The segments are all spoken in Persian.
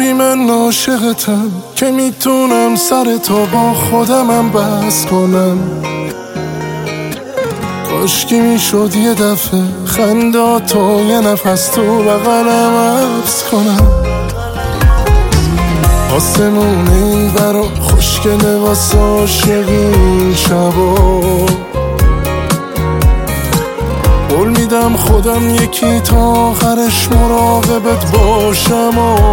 جوری من عاشقتم که میتونم سر تو با خودمم بس کنم. کاشکی میشد یه دفعه خنداتو یه نفس تو بغلم حبس کنم. آسمون این برا خوشگله واسه عاشقین شبا. قول میدم خودم یکی تا آخرش مراقبت باشم.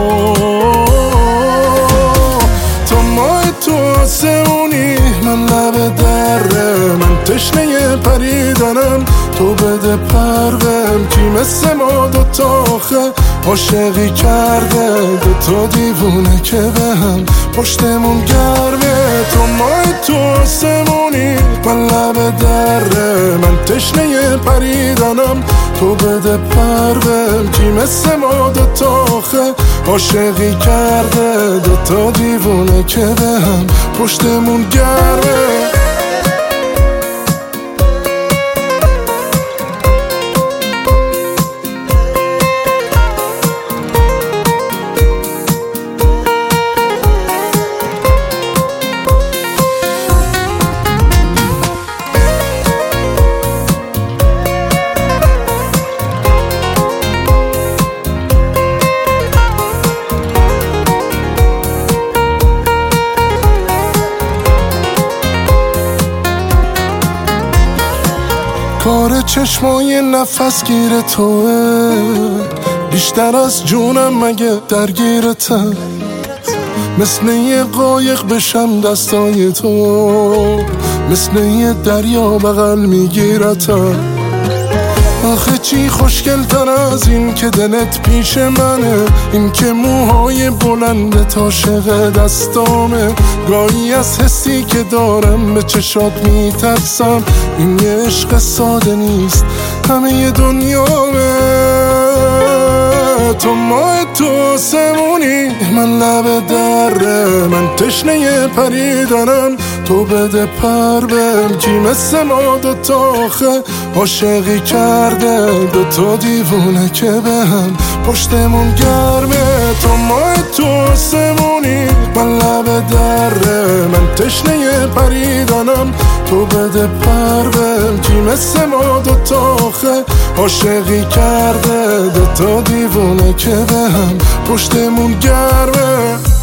تو ماه تو آسمونی من لب دره، من تشنه پریدنم تو بده پروم. کی مثل ما دوتا آخه عاشقی کرده، دوتا دیوونه که به هم پشتمون گرمه. تو ماه تو آسمونی من لب دره، من تشنه پریدنم تو بده پروم. کی مثل ما دوتا آخه عاشقی کرده، دوتا دیوونه که به هم پشتمون گرمه. کار چشمای نفس گیر توه، بیشتر از جونم مگه درگیرتم. مثل یه قایق بشم دستای تو، مثل یه دریا بغل میگیرتم. آخه چی خوشگل تر از این که دلت پیش منه، این که موهای بلندت عاشق دستامه. گاهی از حسی که دارم به چشات میترسم، این یه عشق ساده نیست همه ی دنیامه. تو ماه تو آسمونی من لب دره، من تشنه پریدنم تو بده پروم. کی مثل ما دوتا آخه عاشقی کرده، دوتا دیوونه که به هم پشتمون گرمه. تو ماه تو آسمونی من لب دره، من تشنه پریدنم تو بده پروم. کی مثل ما دوتا آخه عاشقی کرده، دوتا دیوونه که به هم پشتمون گرمه.